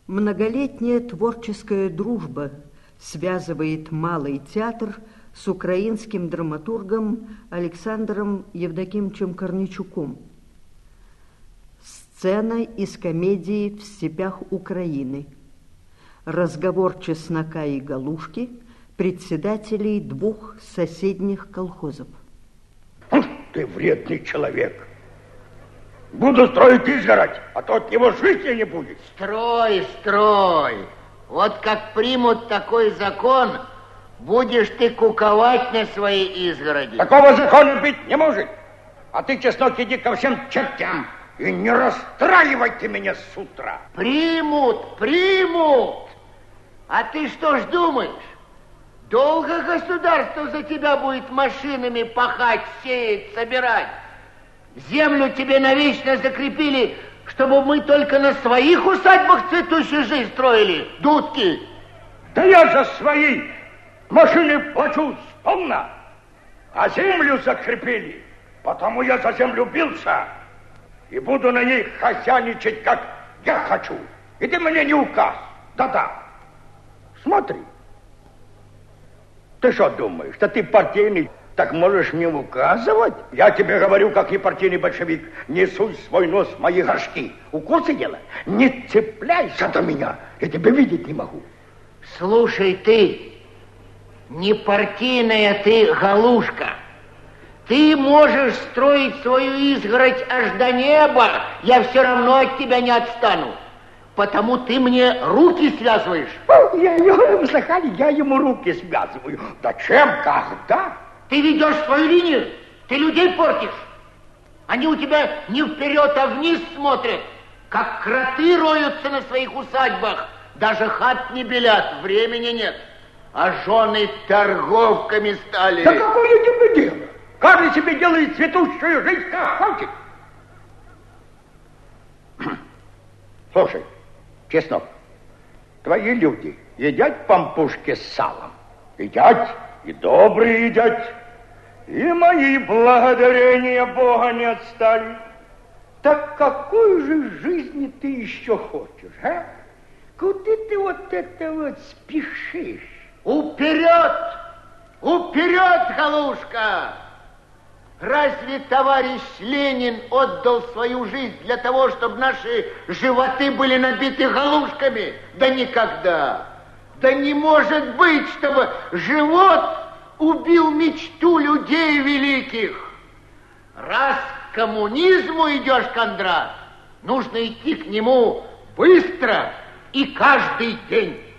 Многолетняя творческая дружба связывает Малый театр с украинским драматургом Александром Евдокимовичем Корничуком. Сцена из комедии «В степях Украины». Разговор Чеснока и Галушки, председателей двух соседних колхозов. Ты вредный человек. Буду строить изгородь, а то от него жизни не будет. Строй, строй. Вот как примут такой закон, будешь ты куковать на своей изгороди. Такого закона быть не может. А ты, Чеснок, иди ко всем чертям и не расстраивайте меня с утра. Примут, примут. А ты что ж думаешь? Долго государство за тебя будет машинами пахать, сеять, собирать? Землю тебе навечно закрепили, чтобы мы только на своих усадьбах цветущую жизнь строили, дудки. Да я за свои машины плачу сполна, а землю закрепили, потому я за землю бился и буду на ней хозяйничать, как я хочу. И ты мне не указ. Да-да. Смотри. Ты что думаешь, что ты партийный, так можешь мне указывать? Я тебе говорю, как и партийный большевик, не суй свой нос в мои горшки. Укусы дело, не цепляйся до меня, я тебя видеть не могу. Слушай ты, не партийная ты галушка. Ты можешь строить свою изгородь аж до неба, я все равно от тебя не отстану. Потому ты мне руки связываешь. Вы слыхали, я ему руки связываю. Да чем, когда? Ты ведешь свою линию, ты людей портишь. Они у тебя не вперед, а вниз смотрят, как кроты роются на своих усадьбах. Даже хат не белят, времени нет. А жены торговками стали. Да какое тебе дело? Каждый себе делает цветущую жизнь, как хочет. Слушай, Чеснок, твои люди едят пампушки с салом? Едят, и добрые едят, и мои благодарения Бога не отстали. Так какой же жизни ты еще хочешь, а? Куда ты вот это вот спешишь? Уперед! Уперед, Галушка! Разве товарищ Ленин отдал свою жизнь для того, чтобы наши животы были набиты галушками? Да никогда! Да не может быть, чтобы живот убил мечту людей великих! Раз к коммунизму идешь, Кондрат, нужно идти к нему быстро и каждый день.